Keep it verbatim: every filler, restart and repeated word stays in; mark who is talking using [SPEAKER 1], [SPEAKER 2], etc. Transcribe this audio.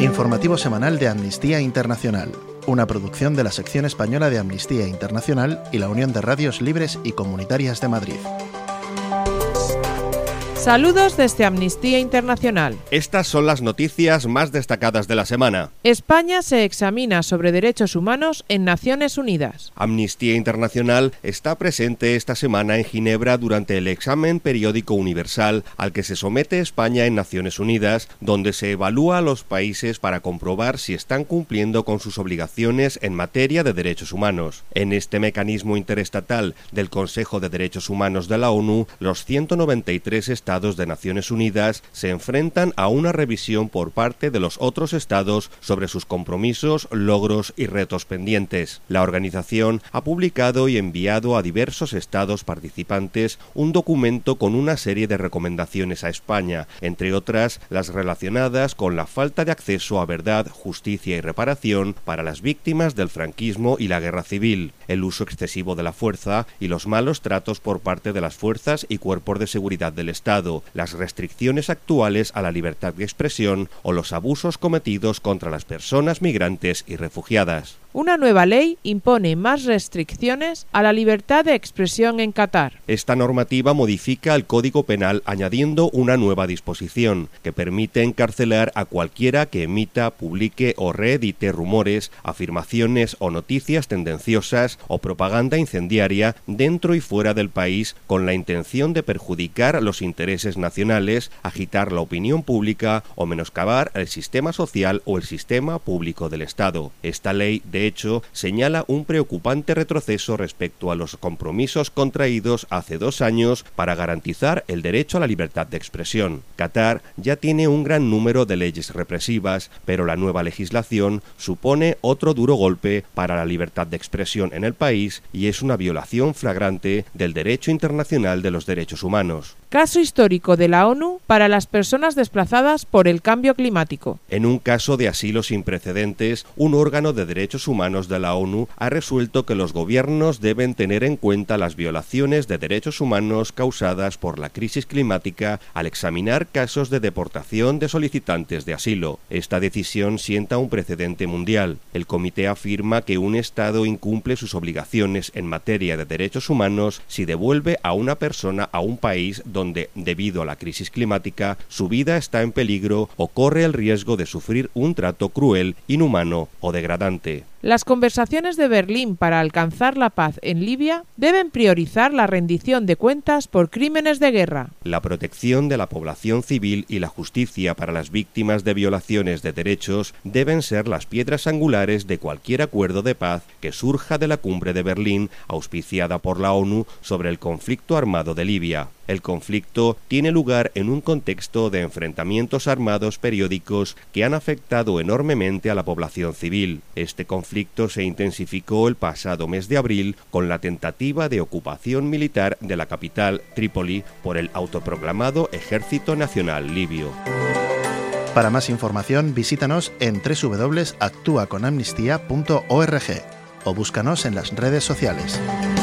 [SPEAKER 1] Informativo semanal de Amnistía Internacional, una producción de la sección española de Amnistía Internacional y la Unión de Radios Libres y Comunitarias de Madrid.
[SPEAKER 2] Saludos desde Amnistía Internacional.
[SPEAKER 3] Estas son las noticias más destacadas de la semana.
[SPEAKER 2] España se examina sobre derechos humanos en Naciones Unidas.
[SPEAKER 3] Amnistía Internacional está presente esta semana en Ginebra durante el examen periódico universal al que se somete España en Naciones Unidas, donde se evalúa a los países para comprobar si están cumpliendo con sus obligaciones en materia de derechos humanos. En este mecanismo interestatal del Consejo de Derechos Humanos de la ONU, los ciento noventa y tres estados de Naciones Unidas se enfrentan a una revisión por parte de los otros estados sobre sus compromisos, logros y retos pendientes. La organización ha publicado y enviado a diversos estados participantes un documento con una serie de recomendaciones a España, entre otras las relacionadas con la falta de acceso a verdad, justicia y reparación para las víctimas del franquismo y la guerra civil, el uso excesivo de la fuerza y los malos tratos por parte de las fuerzas y cuerpos de seguridad del Estado, las restricciones actuales a la libertad de expresión o los abusos cometidos contra las personas migrantes y refugiadas.
[SPEAKER 2] Una nueva ley impone más restricciones a la libertad de expresión en Qatar.
[SPEAKER 3] Esta normativa modifica el Código Penal añadiendo una nueva disposición que permite encarcelar a cualquiera que emita, publique o reedite rumores, afirmaciones o noticias tendenciosas o propaganda incendiaria dentro y fuera del país con la intención de perjudicar los intereses nacionales, agitar la opinión pública o menoscabar el sistema social o el sistema público del Estado. Esta ley, de De hecho, señala un preocupante retroceso respecto a los compromisos contraídos hace dos años para garantizar el derecho a la libertad de expresión. Qatar ya tiene un gran número de leyes represivas, pero la nueva legislación supone otro duro golpe para la libertad de expresión en el país y es una violación flagrante del derecho internacional de los derechos humanos.
[SPEAKER 2] Caso histórico de la ONU para las personas desplazadas por el cambio climático.
[SPEAKER 3] En un caso de asilo sin precedentes, un órgano de derechos humanos de la ONU ha resuelto que los gobiernos deben tener en cuenta las violaciones de derechos humanos causadas por la crisis climática al examinar casos de deportación de solicitantes de asilo. Esta decisión sienta un precedente mundial. El comité afirma que un Estado incumple sus obligaciones en materia de derechos humanos si devuelve a una persona a un país donde donde, debido a la crisis climática, su vida está en peligro o corre el riesgo de sufrir un trato cruel, inhumano o degradante.
[SPEAKER 2] Las conversaciones de Berlín para alcanzar la paz en Libia deben priorizar la rendición de cuentas por crímenes de guerra.
[SPEAKER 3] La protección de la población civil y la justicia para las víctimas de violaciones de derechos deben ser las piedras angulares de cualquier acuerdo de paz que surja de la cumbre de Berlín, auspiciada por la ONU, sobre el conflicto armado de Libia. El conflicto tiene lugar en un contexto de enfrentamientos armados periódicos que han afectado enormemente a la población civil. Este conflicto se intensificó el pasado mes de abril con la tentativa de ocupación militar de la capital, Trípoli, por el autoproclamado Ejército Nacional Libio.
[SPEAKER 1] Para más información, visítanos en doble u doble u doble u punto actúa con amnistía punto org o búscanos en las redes sociales.